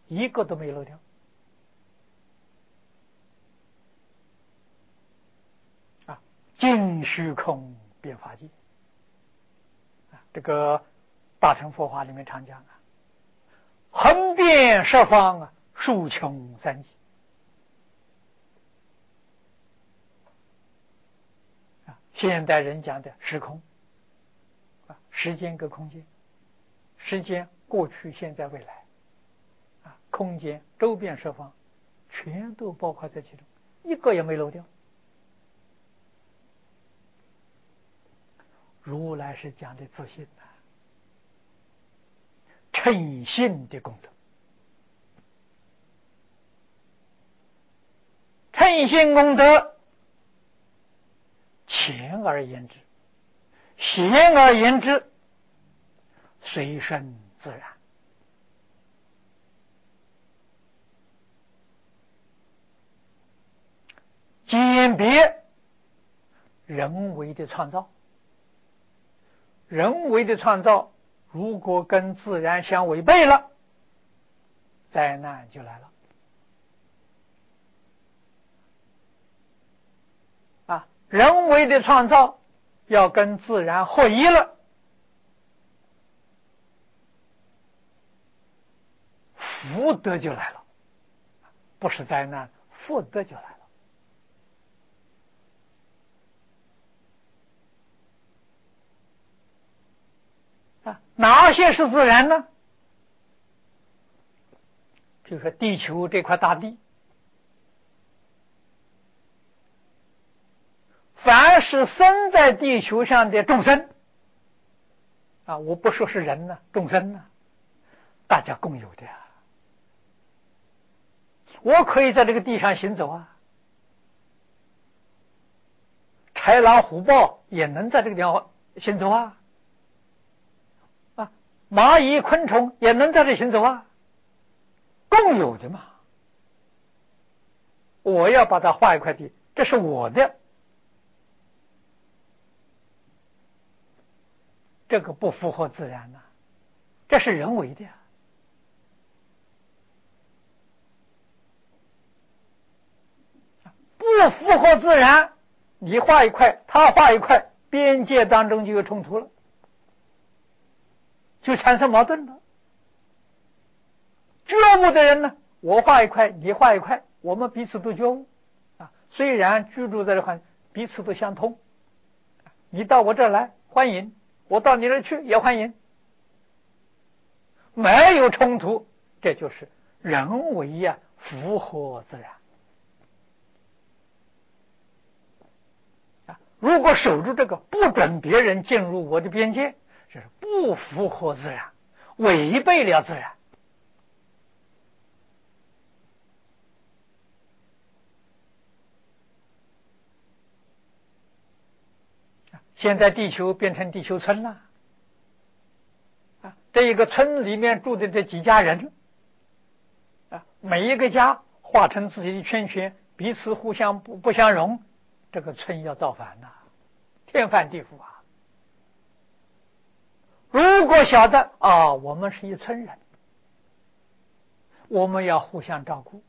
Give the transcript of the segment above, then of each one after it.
一个都没漏掉。尽虚空遍法界，这个大乘佛法里面常讲横遍十方数穷三极。现代人讲的时空，时间跟空间，时间过去、现在、未来，空间周遍十方，全都包括在其中，一个也没漏掉。如来是讲的自信称信的功德，称信功德，浅而言之，显而言之，随身自然。鉴别人为的创造，人为的创造如果跟自然相违背了，灾难就来了。人为的创造要跟自然合一了，福德就来了，不是灾难，福德就来了。哪些是自然呢？就是地球这块大地，凡是生在地球上的众生我不说是人众生大家共有的我可以在这个地上行走豺狼虎豹也能在这个地方行走蚂蚁昆虫也能在这里行走共有的嘛。我要把它划一块地，这是我的，这个不符合自然这是人为的不符合自然，你画一块，他画一块，边界当中就有冲突了，就产生矛盾了。觉悟的人呢，我画一块，你画一块，我们彼此都觉悟虽然居住在这块，彼此都相通，你到我这儿来欢迎，我到你那儿去也欢迎，没有冲突，这就是人为符合自然。如果守住这个，不准别人进入我的边界，这是不符合自然，违背了自然。现在地球变成地球村了这一个村里面住的这几家人每一个家画成自己的圈圈，彼此互相不相容，这个村要造反天翻地覆如果晓得我们是一村人，我们要互相照顾，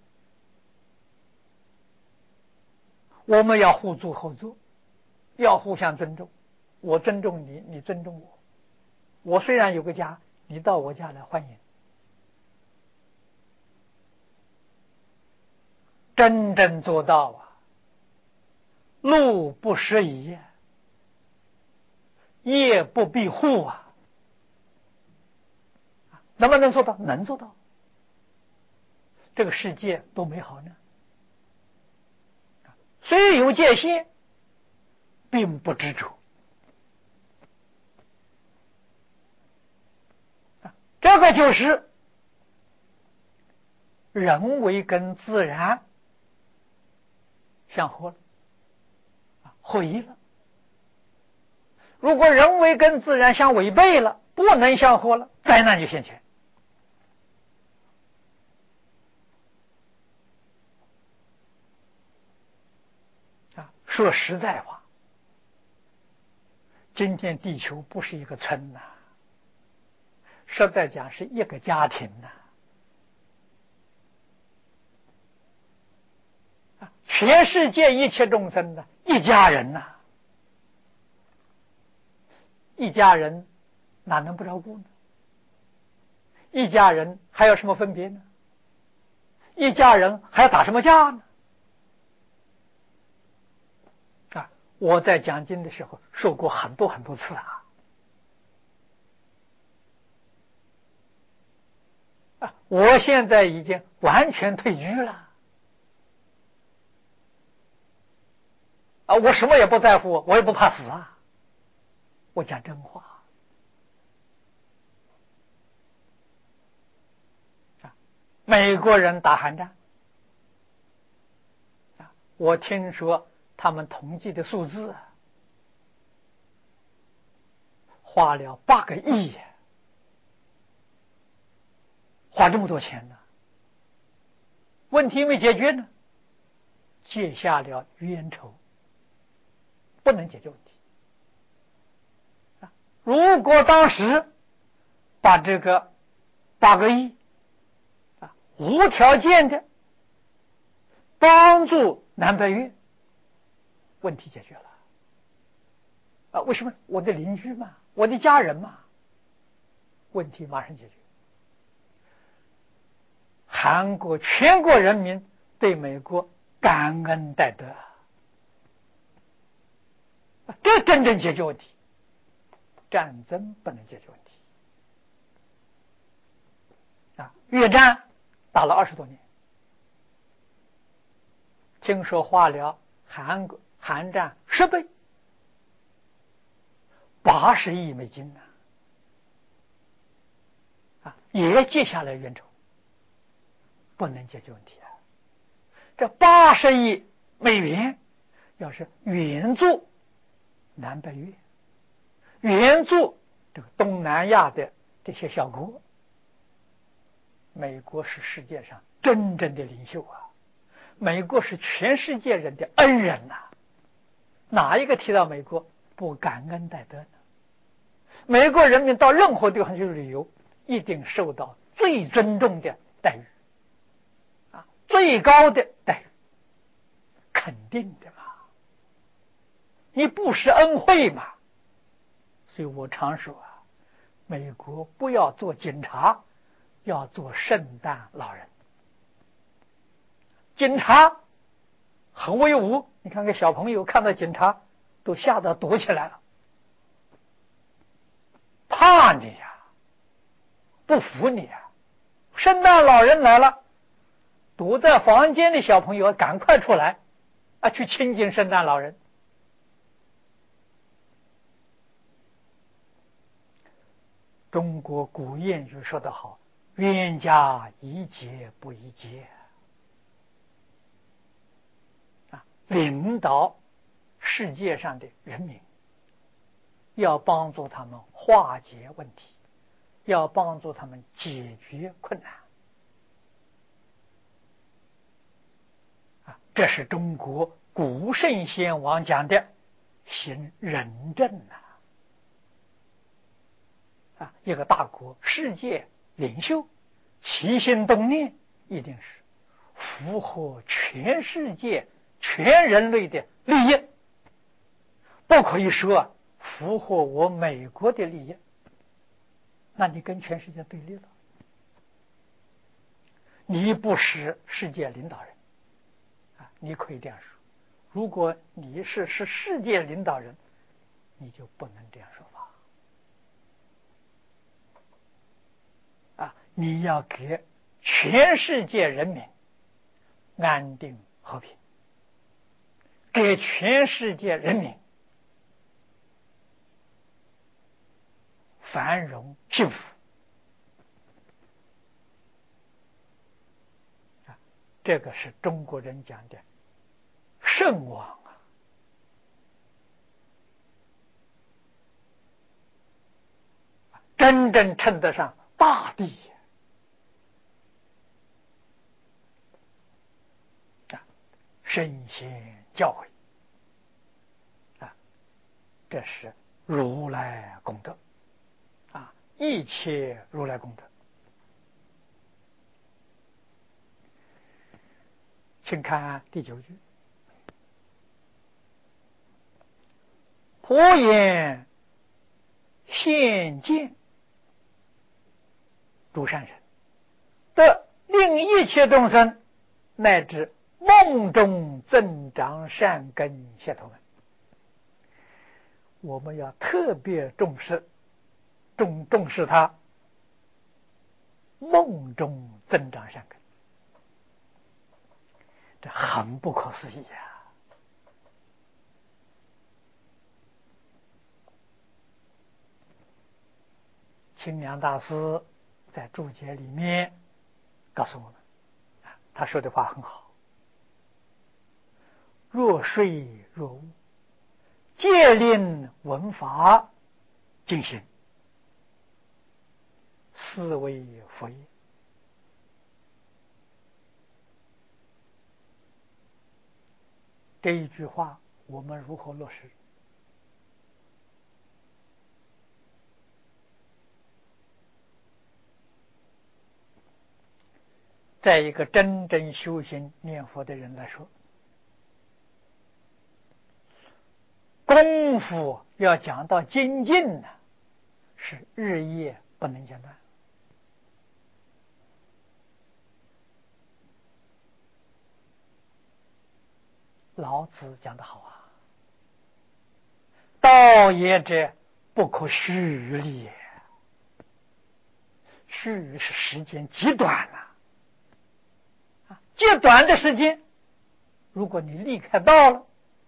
我们要互助合作，要互相尊重，我尊重你，你尊重我，我虽然有个家，你到我家来欢迎，真正做到路不拾遗，夜不闭户能不能做到？能做到。这个世界多美好呢！虽有界限，并不执着。这个就是人为跟自然相合了，合一了。如果人为跟自然相违背了，不能相合了，灾难就现前。说实在话，今天地球不是一个村实在讲是一个家庭全世界一切众生的一家人呐，一家人哪能不照顾呢？一家人还有什么分别呢？一家人还要打什么架呢？我在讲经的时候说过很多很多次我现在已经完全退居了我什么也不在乎，我也不怕死我讲真话美国人打韩战我听说他们统计的数字花了8个亿花这么多钱呢，问题没解决呢，结下了冤仇，不能解决问题如果当时把这个8个亿无条件的帮助南北越，问题解决了为什么？我的邻居嘛，我的家人嘛，问题马上解决。韩国全国人民对美国感恩戴德这真正解决问题，战争不能解决问题越战打了20多年，听说花了韩战10倍，80亿美金也结下了冤仇，不能解决问题这80亿美元要是援助南北越，援助这个东南亚的这些小国，美国是世界上真正的领袖美国是全世界人的恩人哪一个提到美国不感恩戴德呢？美国人民到任何地方去旅游，一定受到最尊重的待遇最高的待遇，肯定的嘛，你不施恩惠嘛。所以我常说美国不要做警察，要做圣诞老人。警察很威武，你看看小朋友看到警察都吓得躲起来了，怕你不服你圣诞老人来了，躲在房间的小朋友赶快出来去亲近圣诞老人。中国古谚语说得好，冤家宜解不宜结领导世界上的人民，要帮助他们化解问题，要帮助他们解决困难这是中国古圣先王讲的行仁政一个大国世界领袖起心动念一定是符合全世界全人类的利益，不可以说符合我美国的利益，那你跟全世界对立了，你不是世界领导人你可以这样说，如果你是世界领导人，你就不能这样说法你要给全世界人民安定和平，给全世界人民繁荣幸福这个是中国人讲的圣王真正称得上大帝圣贤教诲这是如来功德一切如来功德。请看第9句， 火焰现见诸善神，得令一切众生乃至梦中增长善根解脱门。我们要特别重视它梦中增长善根，这很不可思议啊！清凉大师在注解里面告诉我们，他说的话很好：若睡若悟，戒令闻法进行，是为佛业。这一句话我们如何落实？在一个真正修行念佛的人来说，功夫要讲到精进呢，是日夜不能间断。老子讲得好啊，道业者不可虚力也。虚是时间极短了，极短的时间，如果你离开道了，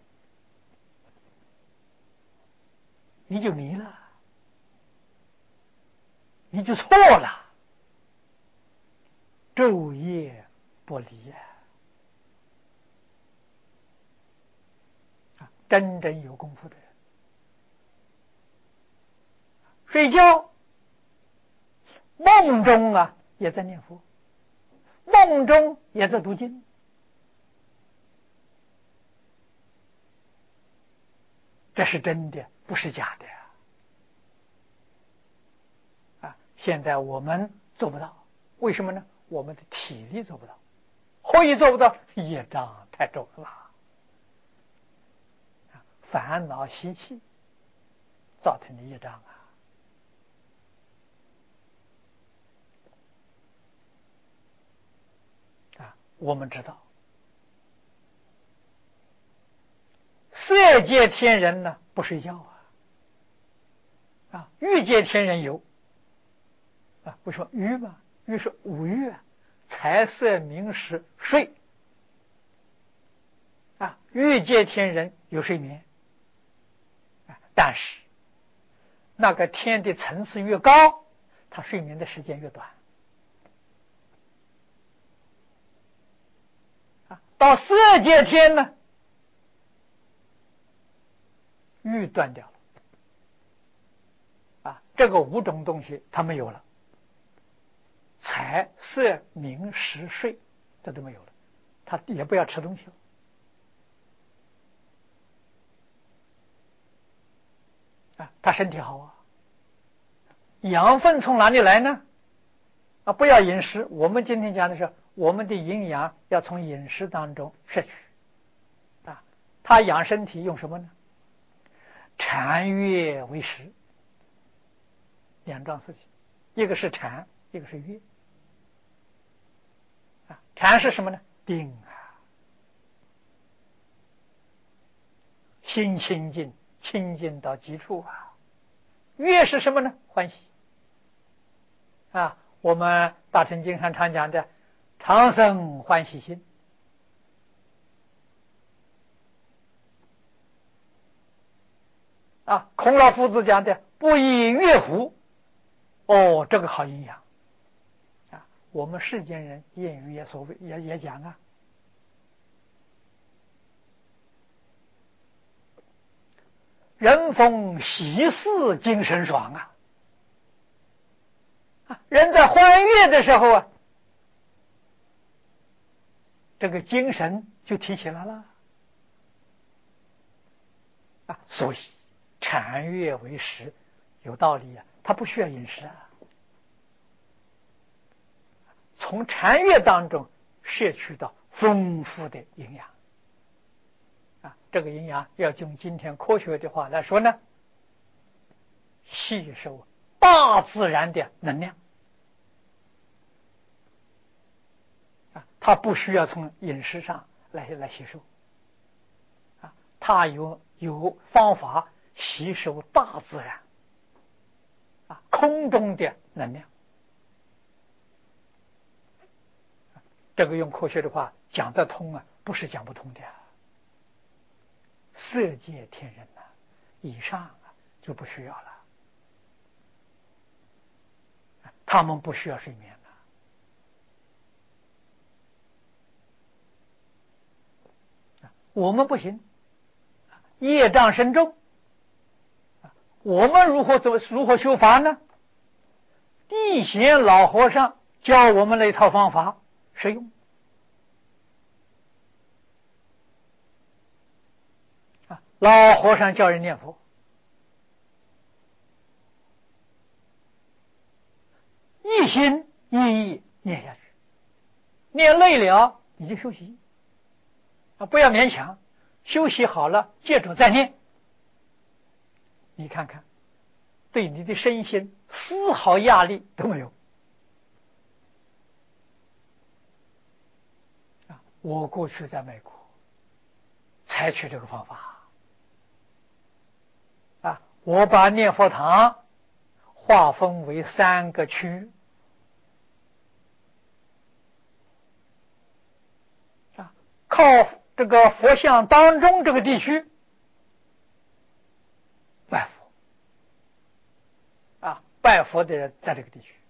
你就迷了，你就错了，昼夜不离真正有功夫的人，睡觉梦中也在念佛，梦中也在读经，这是真的，不是假的现在我们做不到，为什么呢？我们的体力做不到。何以做不到？业障太重了，烦恼习气造成的业障我们知道色界天人呢不睡觉欲界天人有为什么欲嘛？欲是五欲财色名食睡欲界天人有睡眠但是那个天的层次越高，他睡眠的时间越短到色界天呢，欲断掉了这个五种东西他没有了，财色名食睡这都没有了，他也不要吃东西了他身体好养分从哪里来呢？不要饮食，我们今天讲的是我们的营养要从饮食当中摄取他养身体用什么呢？禅悦为食，两桩事情，一个是禅，一个是悦禅是什么呢？定心清净，清净到极处悦是什么呢？欢喜我们大乘经上常讲的常生欢喜心孔老夫子讲的不亦乐乎这个好营养我们世间人谚语也所谓也讲人逢喜事精神爽人在欢悦的时候这个精神就提起来了所以禅悦为食有道理他不需要饮食从禅悦当中摄取到丰富的营养这个阴阳要用今天科学的话来说呢，吸收大自然的能量，它不需要从饮食上来吸收，它有方法吸收大自然空中的能量。这个用科学的话讲得通不是讲不通的。色界天人以上就不需要了，他们不需要睡眠了。我们不行，业障深重，我们如何修法呢？地贤老和尚教我们那套方法实用。老和尚教人念佛，一心一意念下去，念累了你就休息不要勉强，休息好了接着再念。你看看，对你的身心丝毫压力都没有。我过去在美国采取这个方法我把念佛堂划分为3个区靠这个佛像当中这个地区拜佛拜佛的人在这个地区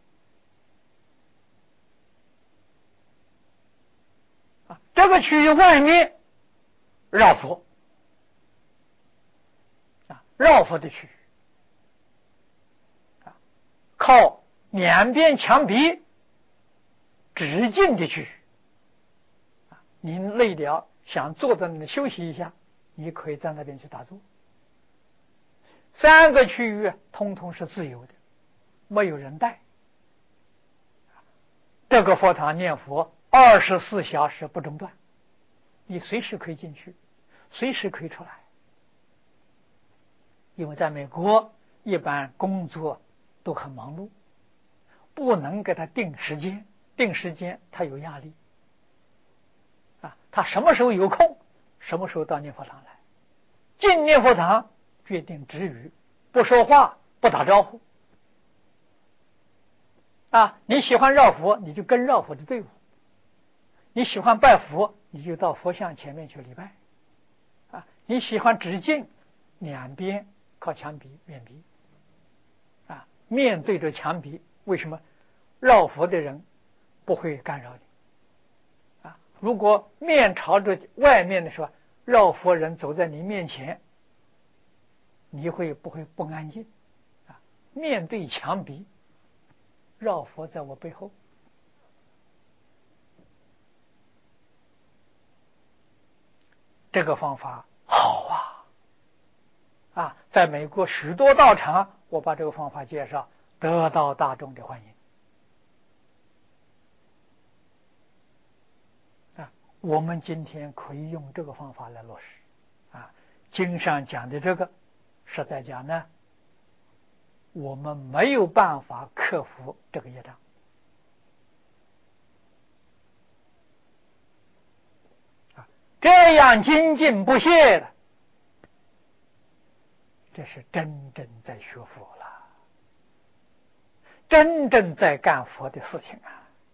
这个区域外面绕佛绕佛的区域靠两边墙壁直径的区域您累了想坐在那里休息一下，你可以在那边去打坐。3个区域通通是自由的，没有人带。这个佛堂念佛24小时不中断，你随时可以进去，随时可以出来。因为在美国一般工作都很忙碌，不能给他定时间，定时间他有压力他什么时候有空什么时候到念佛堂来，进念佛堂决定止语，不说话不打招呼你喜欢绕佛你就跟绕佛的队伍，你喜欢拜佛你就到佛像前面去礼拜你喜欢直径两边靠墙壁面壁面对着墙壁，为什么绕佛的人不会干扰你如果面朝着外面的时候，绕佛人走在你面前，你会不会不安静面对墙壁，绕佛在我背后这个方法好在美国许多道场我把这个方法介绍，得到大众的欢迎我们今天可以用这个方法来落实经上讲的这个实在讲呢，我们没有办法克服这个业障这样精进不懈的，这是真正在学佛了，真正在干佛的事情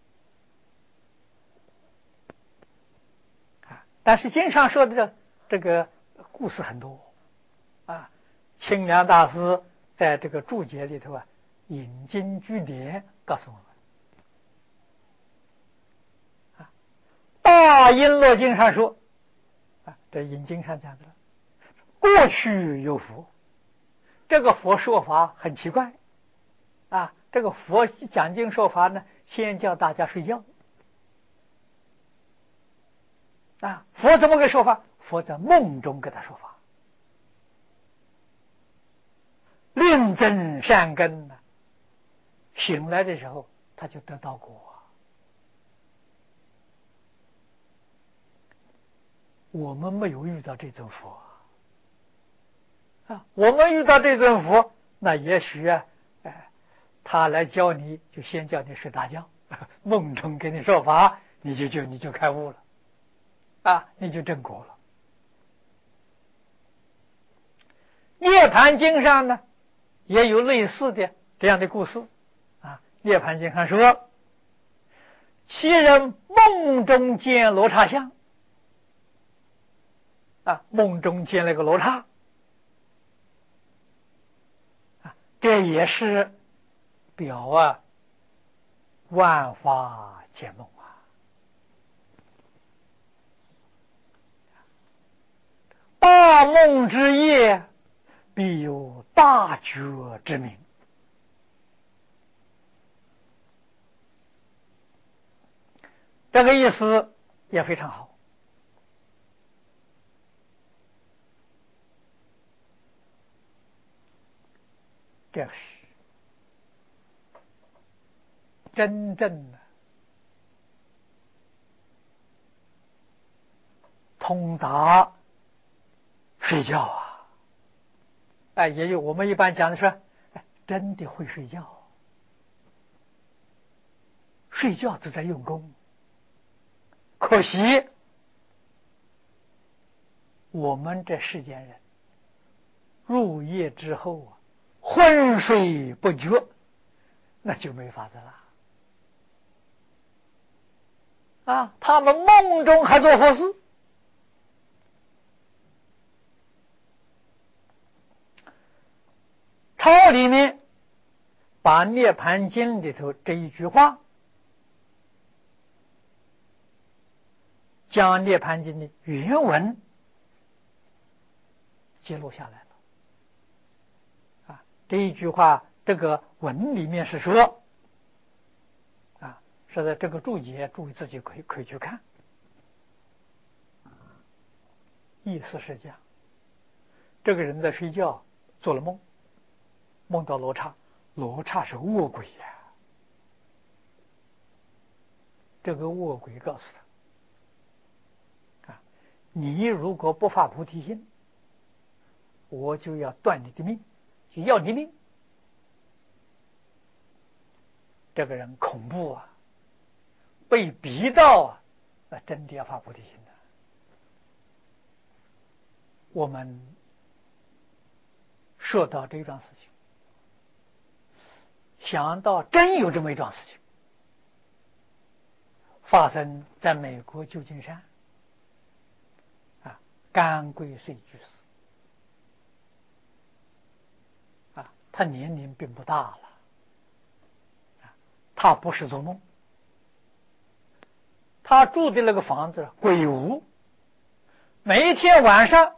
但是经上说的这个故事很多清凉大师在这个注解里头引经据典告诉我们大璎珞经上说这引经上讲的过去有佛，这个佛说法很奇怪这个佛讲经说法呢，先叫大家睡觉佛怎么个说法？佛在梦中给他说法，论增善根醒来的时候他就得到果我们没有遇到这尊佛啊，我们遇到这尊佛，那也许啊，他来教你，就先叫你睡大觉，梦中给你说法，你就开悟了，啊，你就证果了。涅盘经上呢，也有类似的这样的故事啊。涅盘经上说，其人梦中见罗刹像，啊，梦中见了个罗刹，啊，这也是表啊万法皆梦啊。大梦之夜，必有大觉之明。这个意思也非常好。这是真正的通达睡觉啊！也有我们一般讲的是，真的会睡觉，睡觉都在用功。可惜我们这世间人入夜之后啊，昏睡不觉，那就没法子了啊！他们梦中还做佛事。抄里面把《涅盘经》里头这一句话，将《涅盘经》的原文揭露下来了。啊，这一句话，这个文里面是说，啊，是在这个注解，注意自己可以去看。意思是讲，这个人在睡觉做了梦，梦到罗刹，罗刹是恶鬼呀。这个恶鬼告诉他，啊，你如果不发菩提心，我就要断你的命，就要你命。这个人恐怖啊，被逼到啊，那真的要发菩提心的。我们说到这桩事情，想到真有这么一桩事情发生在美国旧金山，啊，甘贵穗居士，啊，他年龄并不大了，啊，他不是做梦，他住的那个房子鬼屋，每一天晚上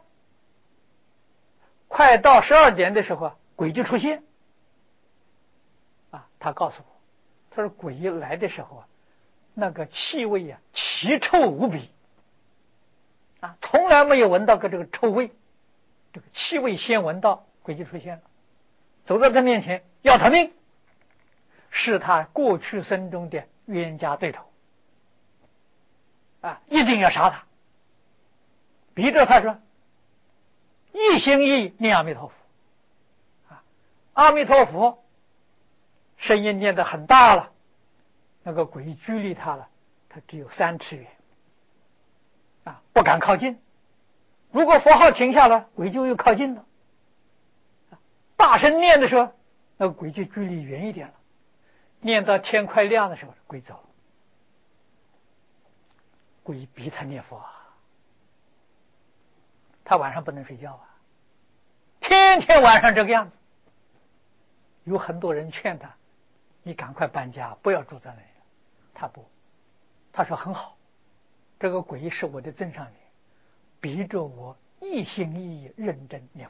快到12点的时候，鬼就出现。啊，他告诉我，他说鬼来的时候啊，那个气味啊，奇臭无比，啊，从来没有闻到过这个臭味，这个气味先闻到，鬼就出现了，走到他面前要他命，是他过去生中的冤家对头，啊，一定要杀他，逼着他说一心一意念阿弥陀佛，啊，阿弥陀佛声音念得很大了，那个鬼距离他了，他只有3尺远，啊，不敢靠近。如果佛号停下了，鬼就又靠近了。大声念的时候，那个鬼就距离远一点了。念到天快亮的时候，鬼走了。鬼逼他念佛啊，他晚上不能睡觉啊，天天晚上这个样子。有很多人劝他，你赶快搬家，不要住在那里。他不，他说很好，这个鬼是我的增上缘，逼着我一心一意认真念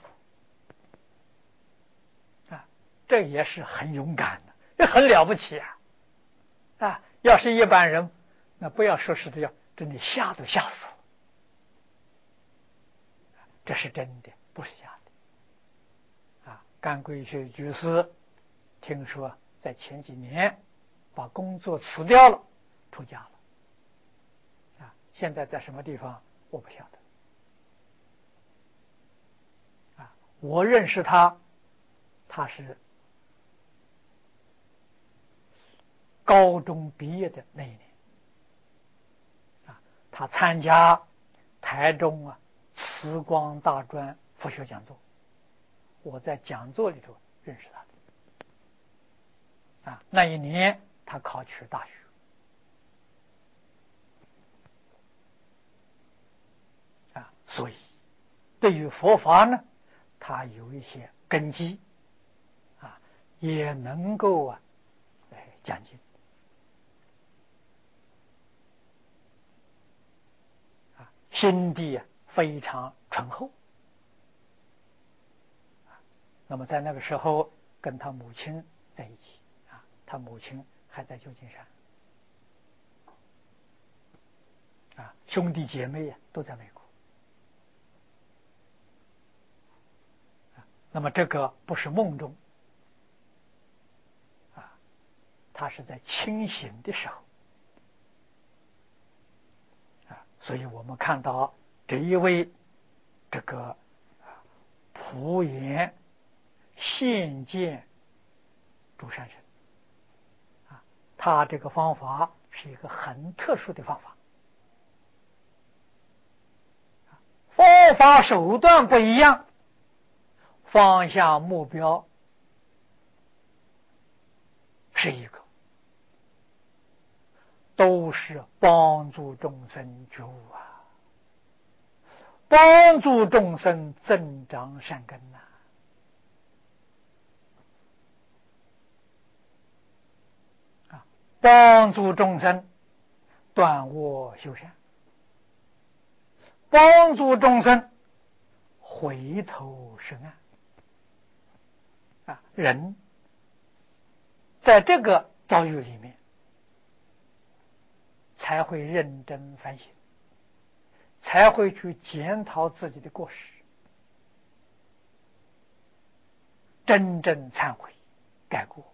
佛，啊，这也是很勇敢的，这很了不起啊！啊，要是一般人，那不要说是的，要真的吓都吓死了。这是真的，不是假的。啊，甘贵学居士听说在前几年把工作辞掉了，出家了。啊，现在在什么地方我不晓得。 我认识他，他是高中毕业的那一年他参加台中慈光大专佛学讲座，我在讲座里头认识他的那一年他考取大学所以对于佛法呢，他有一些根基也能够讲经心地非常醇厚那么在那个时候跟他母亲在一起他母亲还在旧金山兄弟姐妹都在美国那么这个不是梦中他是在清醒的时候所以我们看到这一位这个普贤现见诸善神他这个方法是一个很特殊的方法方法手段不一样，方向目标是一个，都是帮助众生觉悟帮助众生增长善根帮助众生断恶修善，帮助众生回头是岸人在这个遭遇里面才会认真反省，才会去检讨自己的过失，真正忏悔改过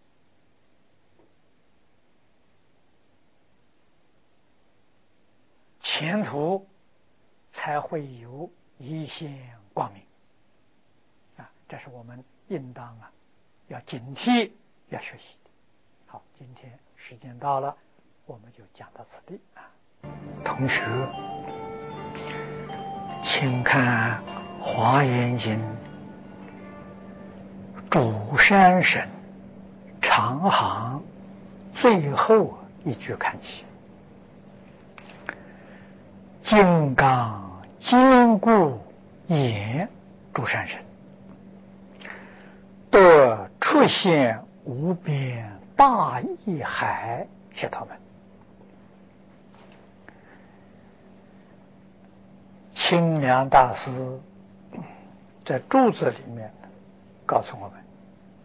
前途才会有一线光明这是我们应当要警惕要学习的。好，今天时间到了，我们就讲到此地同学请看《华严经》主山神长行最后一句看起，金刚坚固眼诸善神，得出现无边大义海解脱门。清凉大师在注子里面告诉我们，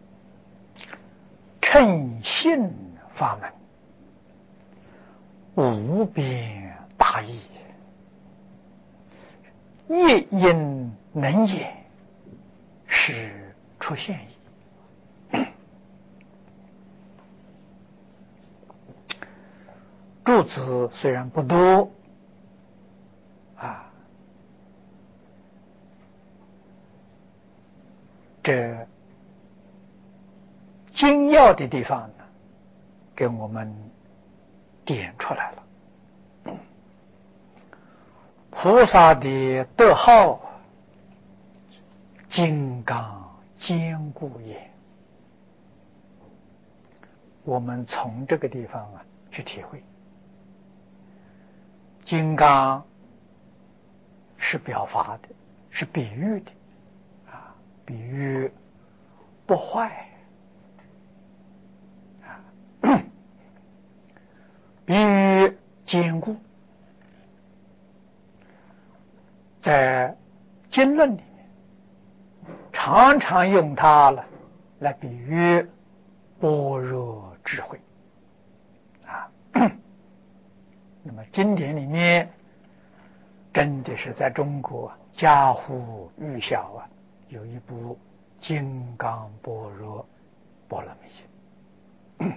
称信法门无边大义，业因能也，是出现矣。注子虽然不多这精要的地方呢，给我们点出来了。菩萨的德号金刚坚固也，我们从这个地方去体会，金刚是表法的，是比喻的比喻不坏比喻坚固。在经论里面常常用它来比喻般若智慧那么经典里面真的是在中国家喻户晓有一部《金刚般若波罗蜜经》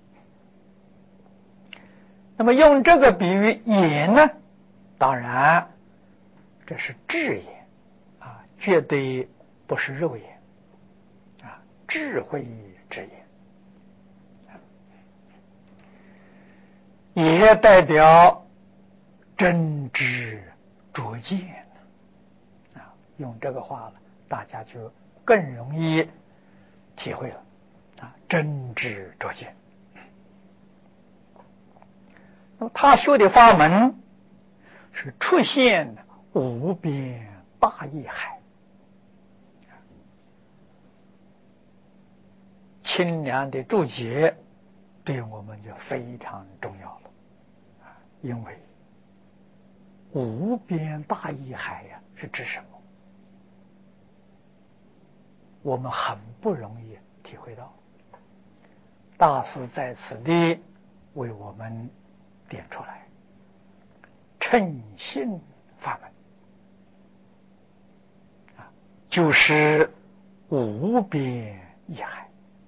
那么用这个比喻眼呢，当然这是智眼绝对不是肉眼啊，智慧之眼，也代表真知灼见啊。用这个话了，大家就更容易体会了啊，真知灼见。那么他修的法门是出现无边大义海，清凉的注解对我们就非常重要了，因为无边大义海呀，是指什么？我们很不容易体会到。大师在此地为我们点出来，称性法门就是无边义海。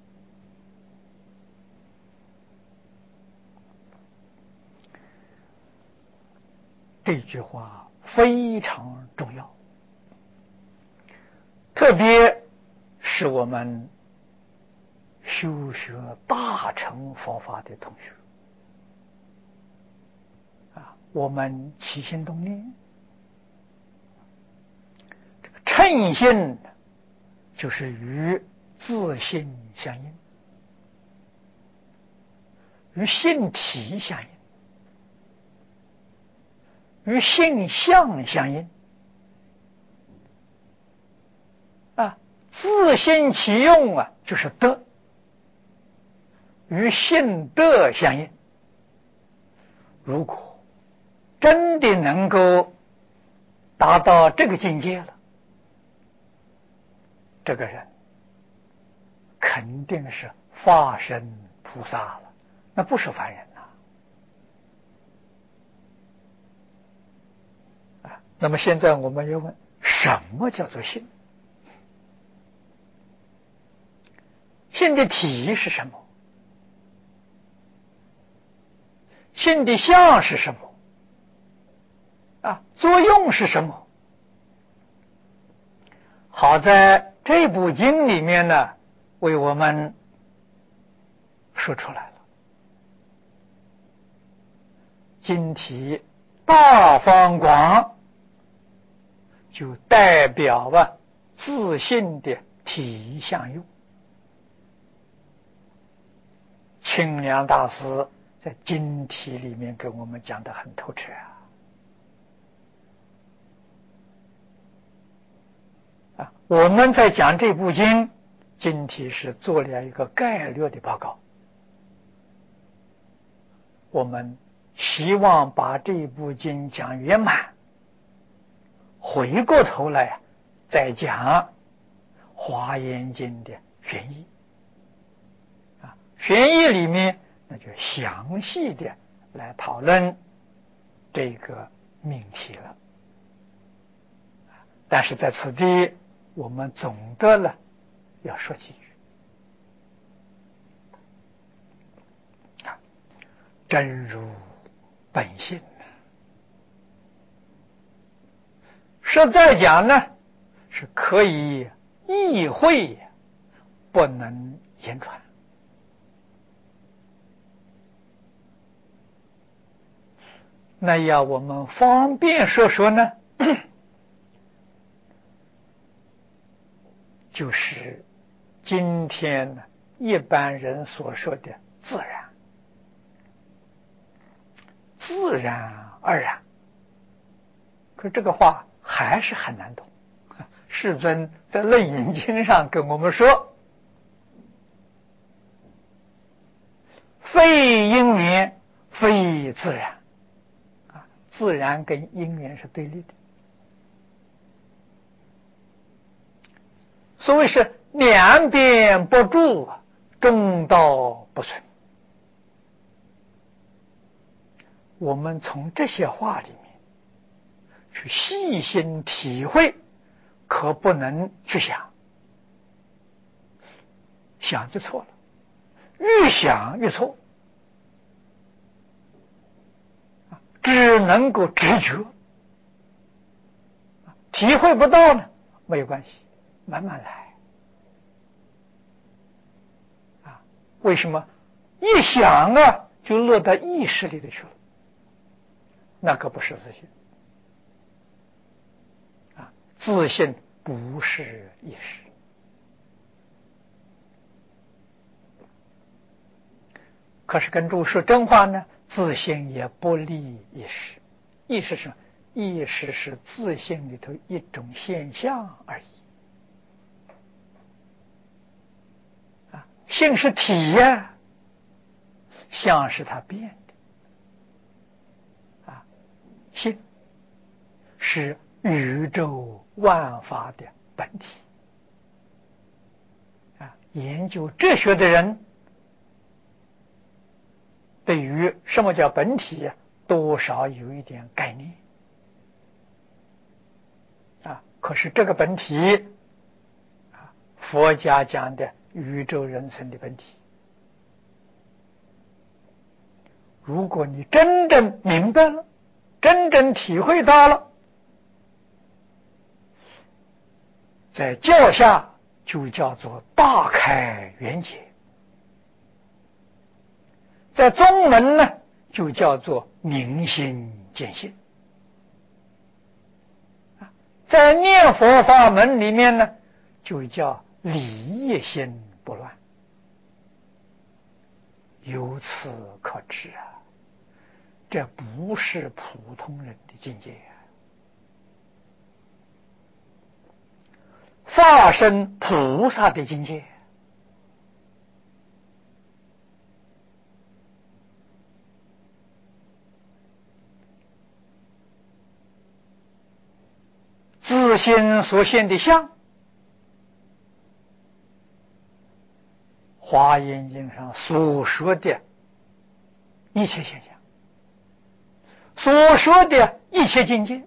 这句话非常重要，特别是我们修学大乘佛法的同学我们起心动念，这个称性就是与自性相应，与性体相应，与性相相应自性其用就是德，与性德相应。如果真的能够达到这个境界了，这个人肯定是化身菩萨了，那不是凡人那么现在我们要问，什么叫做性？性的体是什么？性的相是什么？作用是什么？好在这部经里面呢，为我们说出来了。经题大方广，就代表了自性的体相用。清凉大师在经题里面给我们讲得很透彻我们在讲这部经，经题是做了一个概略的报告。我们希望把这部经讲圆满，回过头来再讲华严经的玄义玄义里面那就详细的来讨论这个命题了。但是在此地我们总的了要说几句真如本性实在讲呢，是可以意会，不能言传。那要我们方便说说呢，就是今天一般人所说的自然，自然而然。可这个话还是很难懂。世尊在《楞严经》上跟我们说，非因缘非自然自然跟因缘是对立的。所谓是两边不住，中道不顺。我们从这些话里面去细心体会，可不能去想，想就错了，越想越错，只能够直觉，体会不到呢没有关系， 慢慢来啊。为什么一想啊就落到意识里头去了？那可不是自信啊！自信不是意识。可是跟诸说真话呢，自信也不离意识。意识是什么？意识是自信里头一种现象而已啊，性是体呀，相是它变的啊，性是宇宙万法的本体啊。研究哲学的人对于什么叫本体多少有一点概念啊。可是这个本体啊，佛家讲的宇宙人生的本体，如果你真正明白了，真正体会到了，在教下就叫做大开圆解，在宗门呢就叫做明心见性，在念佛法门里面呢就叫理业心不乱。由此可知啊，这不是普通人的境界化身菩萨的境界。自心所现的相，华严经上所说的一切现象，所说的一切境界，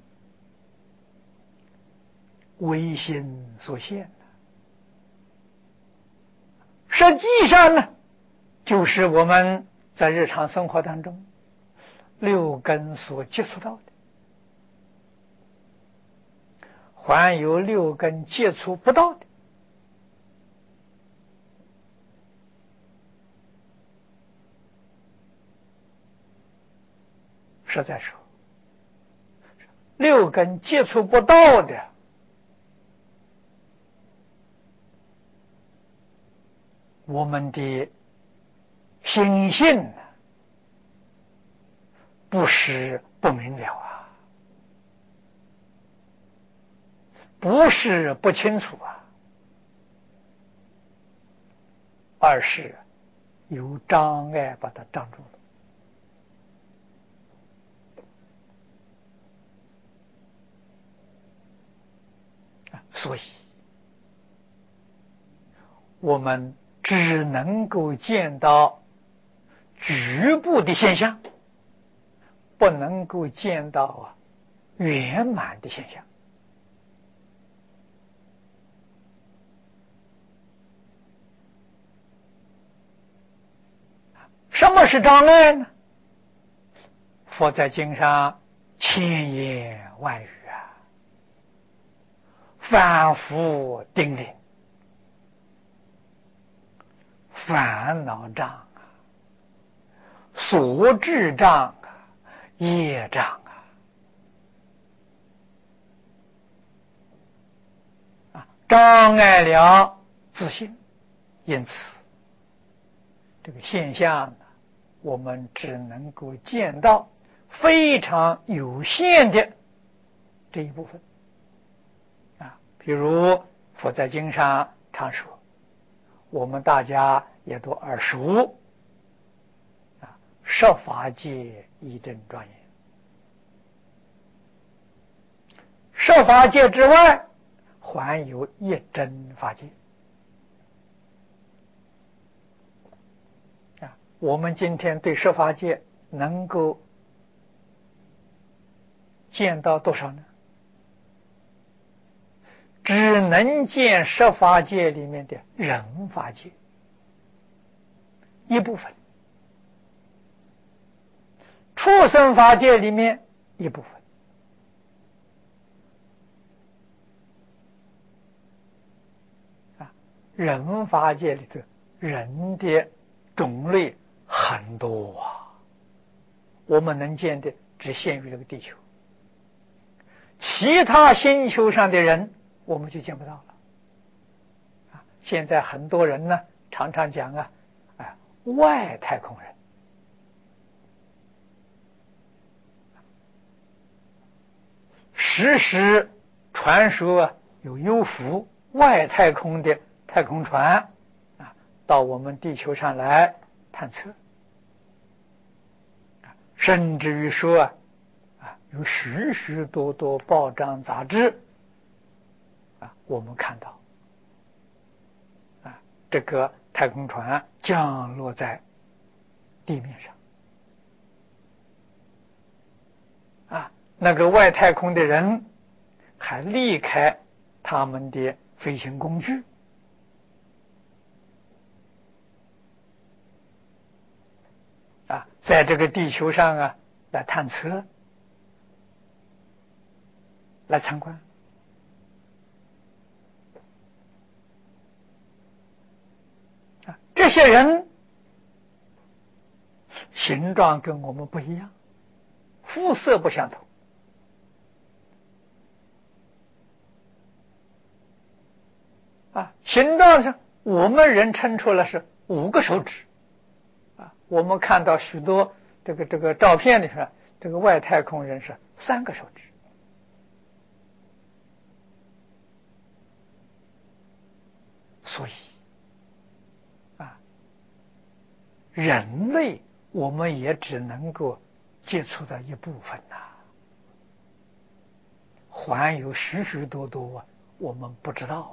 唯心所现，实际上呢，就是我们在日常生活当中六根所接触到的，还有六根接触不到的。实在说，六根接触不到的，我们的心性不是不明了啊，不是不清楚啊，而是有障碍把它障住了。所以我们只能够见到局部的现象，不能够见到圆满的现象。什么是障碍呢？佛在经上千言万语反复叮咛，烦恼障所致障业障障碍了自信。因此这个现象我们只能够见到非常有限的这一部分比如佛在经上常说，我们大家也都耳熟十法界一真庄严。十法界之外还有一真法界我们今天对十法界能够见到多少呢？只能见十法界里面的人法界一部分，畜生法界里面一部分， 人法界里头人的种类很多啊，我们能见的只限于这个地球，其他星球上的人我们就见不到了。现在很多人呢常常讲外太空人，时时传说有幽浮外太空的太空船到我们地球上来探测，甚至于说有许许多多报章杂志我们看到这个太空船降落在地面上那个外太空的人还离开他们的飞行工具在这个地球上来探测来参观这些人形状跟我们不一样，肤色不相同形状上我们人称出来是5个手指我们看到许多这个照片里面，这个外太空人是3个手指所以人类我们也只能够接触到一部分还有许许多多我们不知道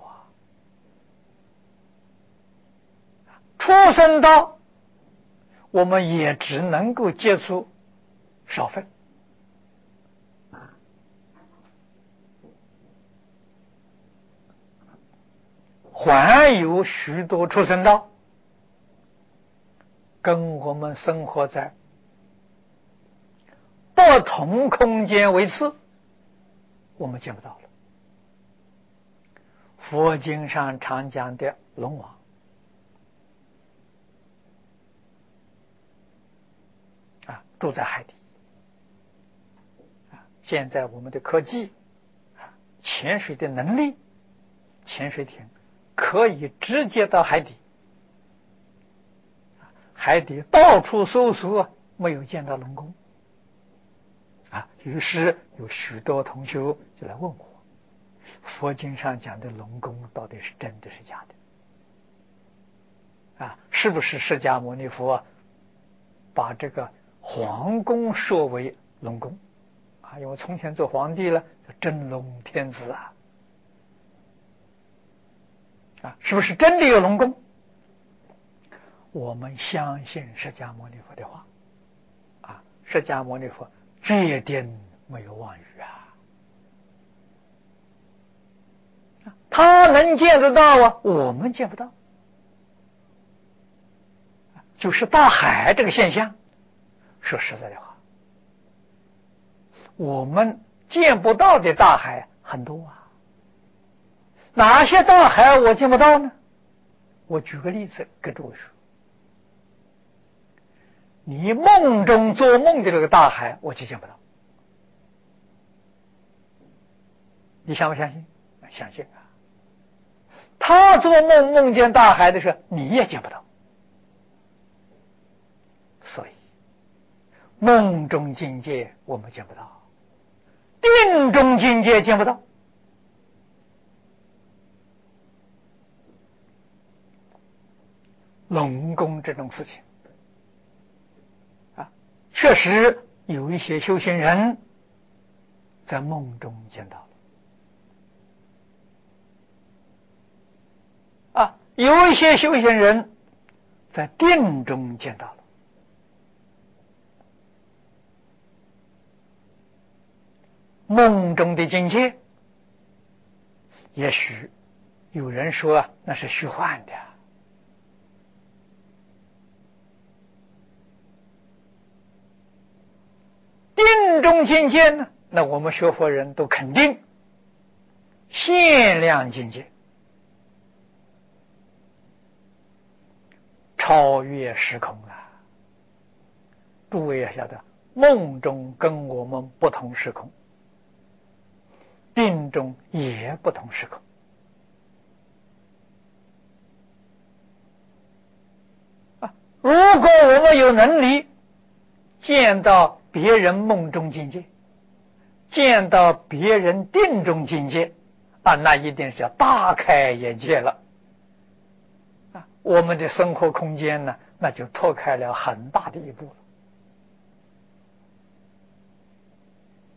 出生到我们也只能够接触少分还有许多出生道跟我们生活在不同空间为次我们见不到了。佛经上常讲的龙王住在海底现在我们的科技潜水的能力，潜水艇可以直接到海底，海底到处搜索没有见到龙宫于是有许多同学就来问我，佛经上讲的龙宫到底是真的是假的是不是释迦牟尼佛把这个皇宫说为龙宫因为从前做皇帝了真龙天子是不是真的有龙宫？我们相信释迦牟尼佛的话释迦牟尼佛绝对没有妄语他能见得到我们见不到就是大海这个现象，说实在的话我们见不到的大海很多哪些大海我见不到呢？我举个例子跟诸位说，你梦中做梦的这个大海我就见不到，你相不相信？相信他做梦梦见大海的时候你也见不到，所以梦中境界我们见不到，定中境界见不到。龙宫这种事情确实有一些修行人在梦中见到了有一些修行人在定中见到了。梦中的境界也许有人说那是虚幻的定中境界呢，那我们学佛人都肯定限量境界超越时空了。诸位要晓得，梦中跟我们不同时空，病中也不同时空。如果我们有能力见到别人梦中境界，见到别人定中境界那一定是要大开眼界了我们的生活空间呢，那就拓开了很大的一步了。